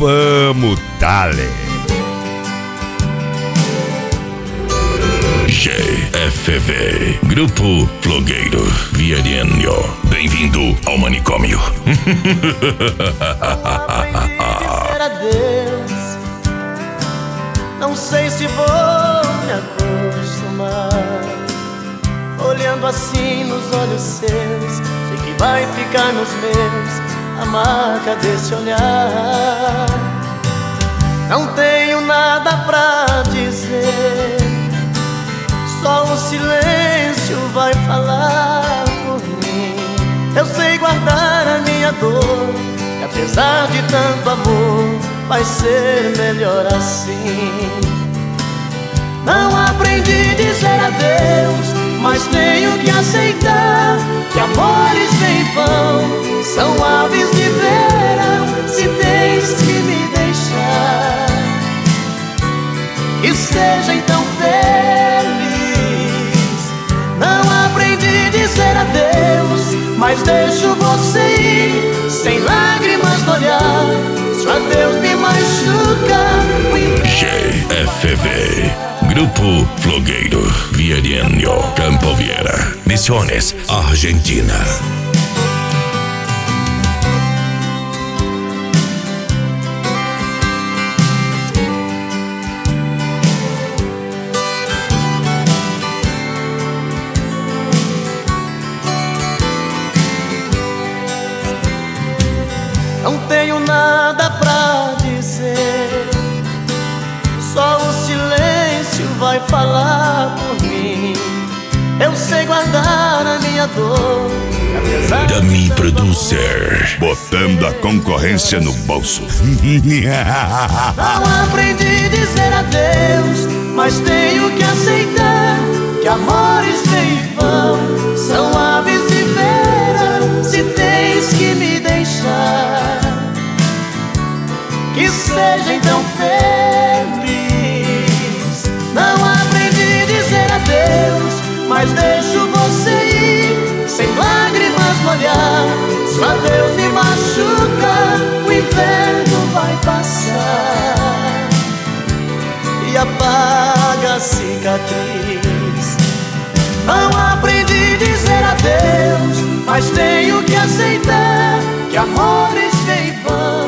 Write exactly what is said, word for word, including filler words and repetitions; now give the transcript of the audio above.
vamos, dale! G F V, Grupo Flogueiro Viariano. Bem-vindo ao manicômio. Era Deus, não sei se vou me acostumar. Olhando assim nos olhos seus, sei que vai ficar nos meus a marca desse olhar. Não tenho nada pra dizer, só o silêncio vai falar por mim. Eu sei guardar a minha dor, e apesar de tanto amor, vai ser melhor assim. Não aprendi a dizer adeus, mas tenho que aceitar que amores vêm e vão, são aves de verão. Se tens que me deixar, que seja então feliz. Não aprendi a dizer adeus, mas deixo você ir, sem lágrimas no olhar. Se o adeus me machuca, G F V, Grupo Flogueiro Viariano, Campo Viera, Misiones, Argentina. não tenho nada pra dizer, só o silêncio vai falar por mim. Eu sei guardar a minha dor, apesar Da Me Producer, Botando a concorrência no bolso. Não aprendi a dizer adeus, mas tenho que aceitar que amores vêm e vão, são aves de verão. Se tens que me deixar, que seja então feliz. Não aprendi a dizer adeus, mas deixo você ir, sem lágrimas no olhar. Se o adeus me machuca, o inverno vai passar e apaga a cicatriz. Não aprendi a dizer adeus, mas tenho que aceitar que amores vêm e vão,